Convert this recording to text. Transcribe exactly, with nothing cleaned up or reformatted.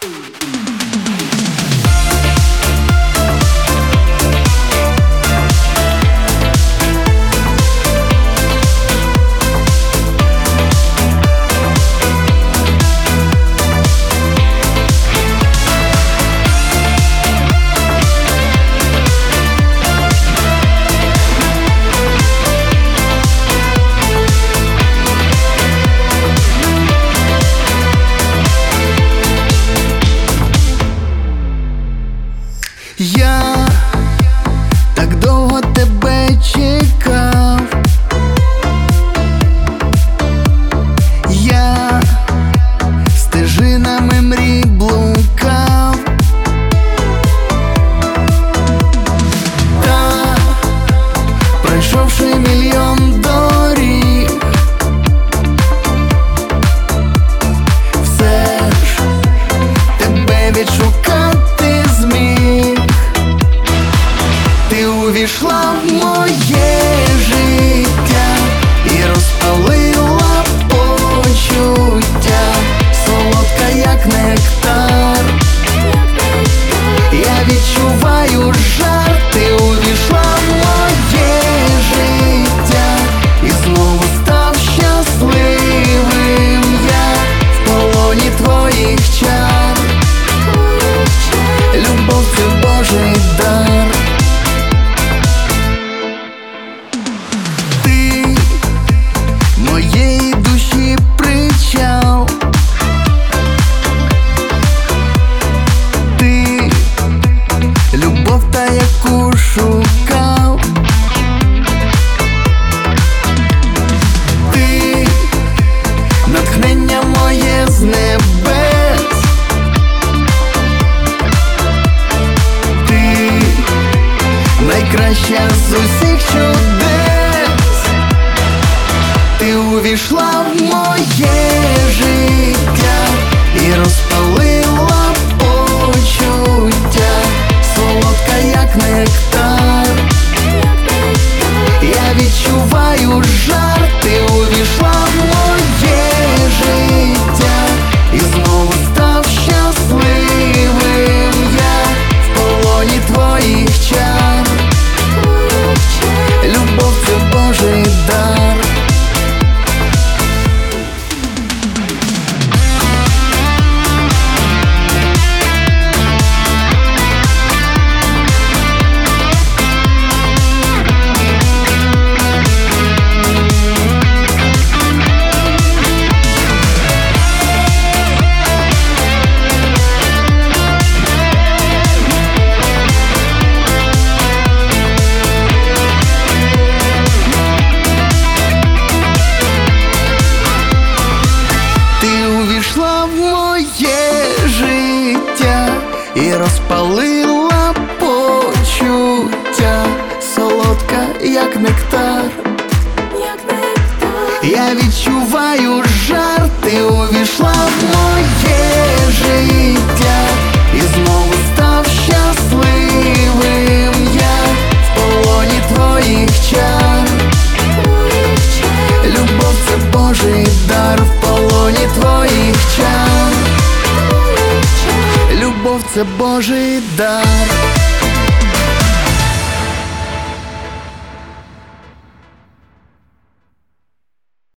Я так довго тебе чекав, я стежинами мрій блукав, та пройшовши мільйон доріг, все ж тебе відшукати зміг. Ти увійшла в моє життя і розпалила почуття, солодка як нектар. Я відчуваю жар, ти увійшла в моє життя і знову став щасливим я в полоні твоїх чар. Любов — це Божий дар. Моєї душі причал, ти любов, та яку шукав, ти натхнення моє з небес, ти найкраща з усіх чудес. Ти увійшла в моє життя і розпалила почуття, солодка як нектар. Я відчуваю жар, ти увійшла в моє життя і знову став щасливим я в полоні твоїх чар. Любов — це Божий дар. Увійшла в моє життя і розпалила почуття, солодка як нектар. Я відчуваю жар, ти увійшла в моє життя і знову став щасливим я в полоні твоїх чар. Любов — це Божий дар в полоні твоїх чар. Любов — це Божий дар.